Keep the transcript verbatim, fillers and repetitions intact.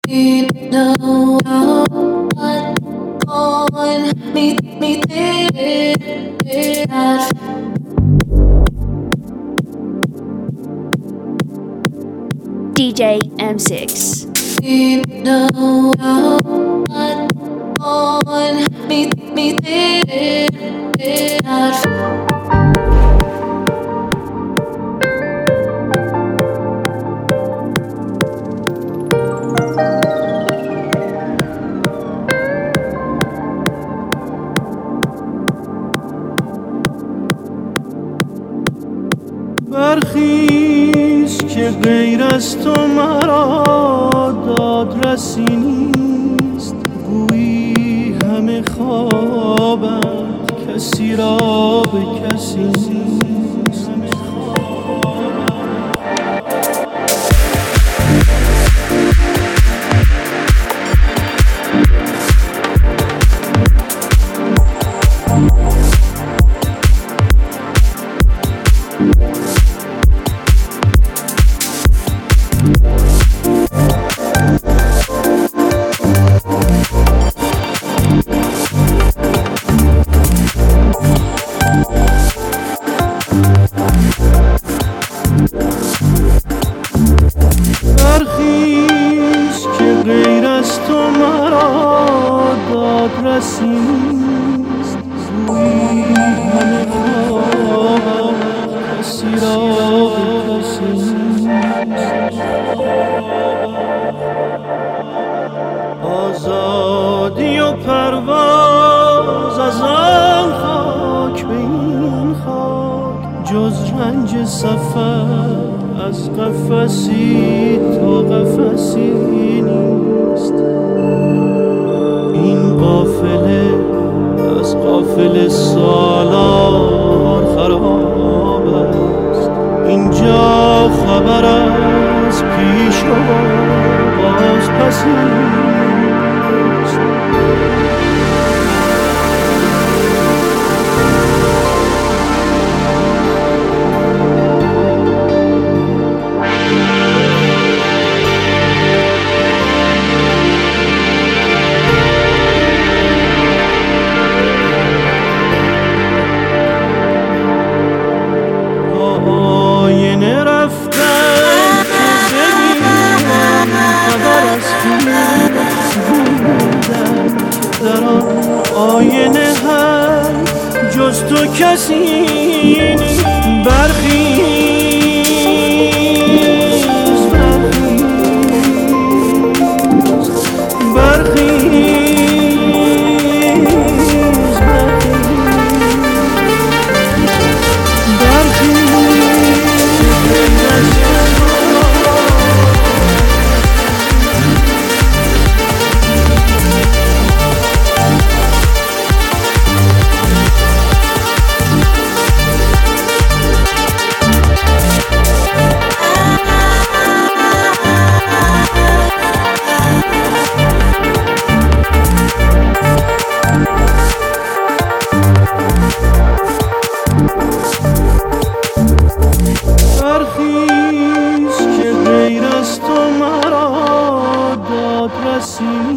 We know what on me, me there. D J M six. We know what on me, me there. برخیز که غیر از تو مرا دادرسی نیست، گویی همه خوابند کسی را به کسی نیست. برخیز که غیر از تو مرا دادرسی نیست، گویی همه خوابم کسی را به کسی نیست. آزادی و پرواز از آن خاک به این خاک، جز رنج سفر از قفسی تا قفسی نیست. این قافله از قافله سالار خراب است، اینجا خبر از پیش و باز پسی نیست. آینه هم جز تو کسی نیست. برخیز برخیز برخیز برخیز که غیر از تو مرا دادرسی